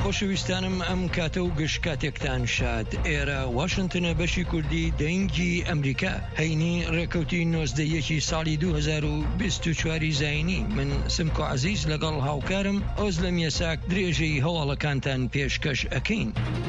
خۆشەویستانم ئەم کاتە و گشت کاتێکتان شاد ئێرە واشنتنە بەشی کوردی دەنگی ئەمریکا هەینی ڕێکەوتی 19 ساڵی 2024 زاینی من سمکۆ عەزیز لەگەڵ هاوکارم ئۆز لە میێساک درێژەی هەواڵەکانتان پێشکەش ئەکەین.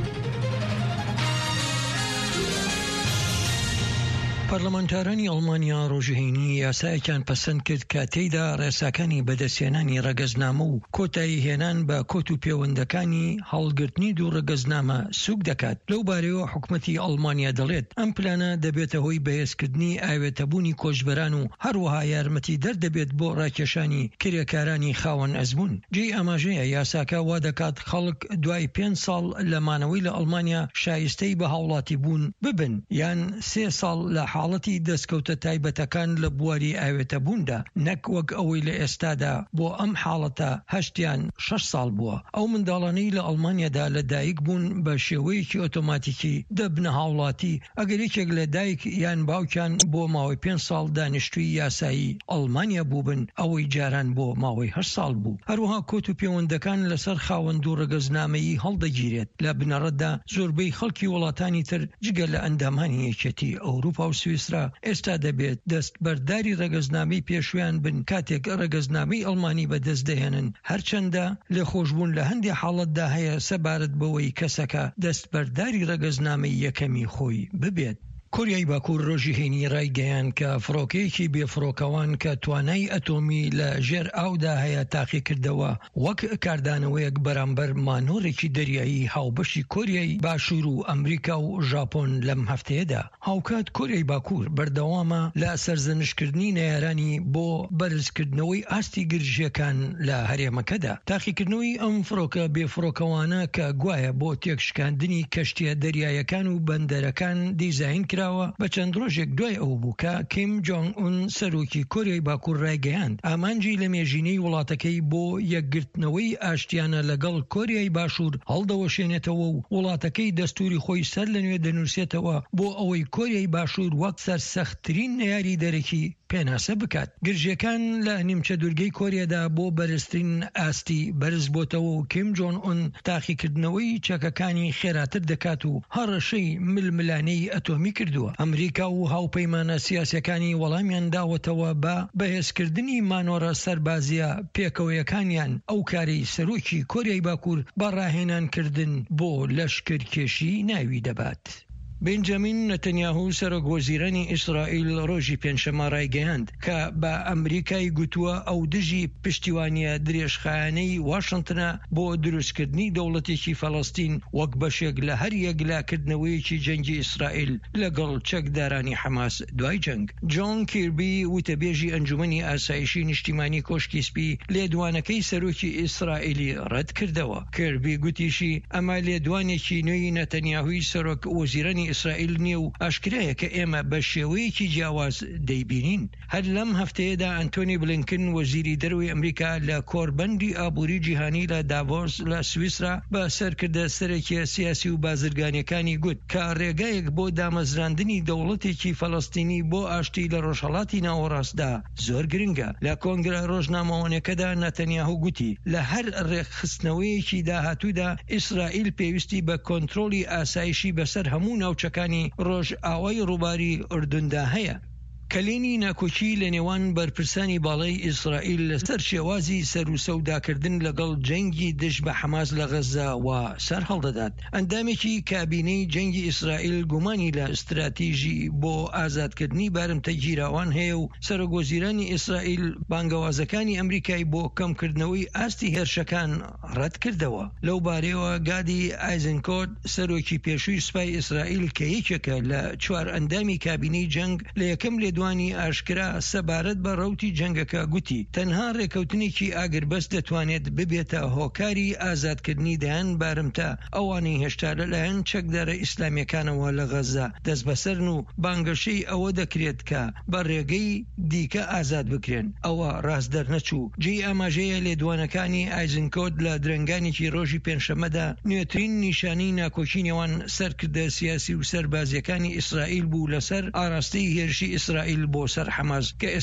پەرلەمانتارانی ئەڵمانیا ڕۆژهێنی یاسایەکیان پەسەند کرد کە تێیدا ڕێساکانی بەدەستهێنانی ڕەگەزنامە و کۆتایی هێنان بە کۆت و پەیوەندەکانی هەڵگرتنی دوو ڕەگەزنامە سوک دەکات. لەو بارەیەوە حکومەتی ئەڵمانیا دەڵێت ئەم پلانە دەبێتە هۆی بەهێزکردنی ئاوێتەبوونی کۆچبەران و هەروەها یارمەتی دەردەبێت بۆ ڕاکێشانی کرێکارانی خاوەن ئەزموون. جێی ئاماژەیە یاساکە وا دەکات خەڵک دوای 5 ساڵ لە مانەوەی لە ئەڵمانیا شایستەی بە هاوڵاتی بوون ببن یان 3 ساڵ لە حاڵەتی دەستکەوتە تایبەتەکان لە بواری ئاوێتەبووندا، نەک وەک ئەوەی لە ئێستادا بۆ ئەم حاڵەتە 8 یان 6 ساڵ بووە. ئەو منداڵانەی لە ئەڵمانیادا لە دایک بوون بە شێوەیەکی ئۆتۆماتیکی دەبنە هاوڵاتی ئەگەر یەکێک لە دایک یان باوکیان بۆ ماوەی 5 ساڵ دانیشتووی یاسایی ئەڵمانیا بووبن، ئەوەی جاران بۆ ماوەی 8 ساڵ بوو. هەروەها کۆت و پەیوەندەکان لەسەر خاوەند و ڕەگەزنامەیی هەڵدەگیرێت. لە بنەڕەتدا زۆربەی خەڵکی وڵاتانی تر جگە لە ئەندامانی یەکێتی ئەوروپا و سویسرا ئێستا دەبێت دەست بەرداری ڕەگەزنامەی پێشویان بن کاتێک ڕەگەزنامەی ئەڵمانی بەدەست دەهێنن، هەرچەندە لێخۆشبوون لە هەندێک حاڵەتدا هەیە سەبارەت بەوەی کەسەکە دەست بەرداری ڕەگەزنامەی یەکەمی خۆی ببێت. کۆریای باکوور ڕۆژی هێنی ڕایگەیان کە فڕۆکەیەکی بێفڕۆکەوان کە توانای ئەتۆمی لە ژێر ئاودا هەیە تاقی کردەوە وەک کاردانەوەیەک بەرامبەر مانۆڕێکی دەریایی هاوبەشی کۆریای باشوور و ئەمریکا و ژاپۆن لەم هەفتەیەدا. هاوکات کۆریای باکوور بەردەوامە لە سەرزەنشکردنی نەیارانی بۆ بەرزکردنەوەی ئاستی گرژیەکان لە هەرێمەکەدا. تاقیکردنەوەی ئەم فڕۆکە بێفڕۆکەوانە کە گوایە بۆ تێکشکاندنی کەشتیە دەریایەکان و بەندەرەکان دیزاین کرا بە چەند ڕۆژێک دوای ئەو بووکە کیم جۆنگ ئون سەرۆکی کۆریای باکوور ڕایگەیاند ئامانجی لە مێژینەی وڵاتەکەی بۆ یەکگرتنەوەی ئاشتیانە لەگەڵ کۆریای باشوور هەڵدەوەشێنێتەوە و وڵاتەکەی دەستوری خۆی سەر لەنوێ دەنووسێتەوە بۆ ئەوەی کۆریای باشوور وەک سەرسەختترین نەیاری دەرەکی پێناسە بکات. گرژیەکان لە نیمچە دوورگەی کۆریادا بۆ بەرزترین ئاستی بەرز بۆتەوە و کیم جۆن ئون تاقیکردنەوەی چەکەکانی خێراتر دەکات و هەڕەشەی ململانەی ئەتۆمی کردووە. ئەمریکا و هاوپەیمانە سیاسەکانی وەڵامیان داوەتەوە بە بەهێزکردنی مانۆرە سەربازیە پێکەوەیەکانیان ئەو کاری سەرۆکی کۆریای باکوور بەڕاهێنانکردن بۆ لەشکرکێشی ناوی دەبات. بنجامین نەتەنیاهو سەرۆکوەزیرانی ئیسرائیل ڕۆژی پێنجشەممە ڕایگەیاند کە بە ئەمریکای گوتووە ئەو دژی پشتیوانیە درێژخایانەی واشنتنە بۆ دروستکردنی دەوڵەتێکی فەڵەستین وەک بەشێک لە هەر یەکلاکردنەوەیەکی جەنگی ئیسرائیل لەگەڵ چەکدارانی حەماس دوای جەنگ. جۆن کیربی وتەبێژی ئەنجومەنی ئاسایشی نیشتیمانی کۆشکی سپی لێدوانەکەی سەرۆکی ئیسرائیلی ڕەت کردەوە. کیربی گوتیشی ئەمە لێدوانێکی نوێی نەتەنیاهوی سەرۆک وەزیرانی ئیسرائیل نییە و ئاشکرایە کە ئێمە بە شێوەیەکی جیاواز دەیبینین. هەر لەم هەفتەیەدا ئەنتۆنی بلینکن وەزیری دەرەوەی ئەمریکا لە کۆربەندی ئابووری جیهانی لە داڤۆس لە سویسرا بە سەرکردە سەرەکی سیاسی و بازرگانیەکانی گوت کە ڕێگایەک بۆ دامەزراندنی دەوڵەتێکی فەڵەستینی بۆ ئاشتی لە ڕۆژهەڵاتی ناوەڕاستدا زۆر گرنگە. لە کۆنگرە ڕۆژنامەوانیەکەدا نەتەنیاهو گوتی لە هەر ڕێکخستنەوەیەکی داهاتوودا ئیسرائیل پێویستی بە کۆنتڕۆلی ئاسایشی بەسەر هەموو ناوچەکانی ڕۆژ ئاوای ڕووباری ئوردوندا هەیە. کەلێنی ناکۆچی لە نێوان بەرپرسانی باڵای ئیسرائیل لەسەر شێوازی سەر و سەوداکردن لەگەڵ جەنگی دژ بە حەماس لە غەزە و سەر هەڵدەدات. ئەندامێکی کابینەی جەنگی ئیسرائیل گومانی لە استراتیژی بۆ ئازادکردنی بارمتە گیراوان هەیە و سەرۆکوەزیرانی ئیسرائیل بانگەوازەکانی ئەمریکای بۆ کەمکردنەوەی ئاستی هێرشەکان ڕەت کردەوە. لەو بارەیەوە گادی ئایزنکۆت سەرۆکی پێشووی سوپای ئیسرائیل کە یەکێکە لە 4 ئەندامی کابینەی جەنگ لە یەکەم لێدوانی ئاشکرا سەبارەت بە ڕەوتی جەنگەکە گوتی تەنها ڕێکەوتنێکی ئاگربەست دەتوانێت ببێتە هۆکاری ئازادکردنی دایان بارمتە ئەوانەی هێشتا لەلایەن چەکدارە ئیسلامیەکانەوە لە غەزە دەست بەسەرن و بانگەشەی ئەوە دەکرێت کە بە ڕێگەی دیکە ئازاد بکرێن. ئەوە ڕاست دەرنەچوو. جێی ئاماژەیە لێدوانەکانی ئایزنکۆت لە درەنگانێکی ڕۆژی پێنجشەممەدا نوێترین نیشانەی ناکۆچی نێوان سەرکردە سیاسی و سەربازیەکانی ئیسرائیل بوو لەسەر ئاراستەی هێرشی ئیسرائیل بۆ سەر حەماس کە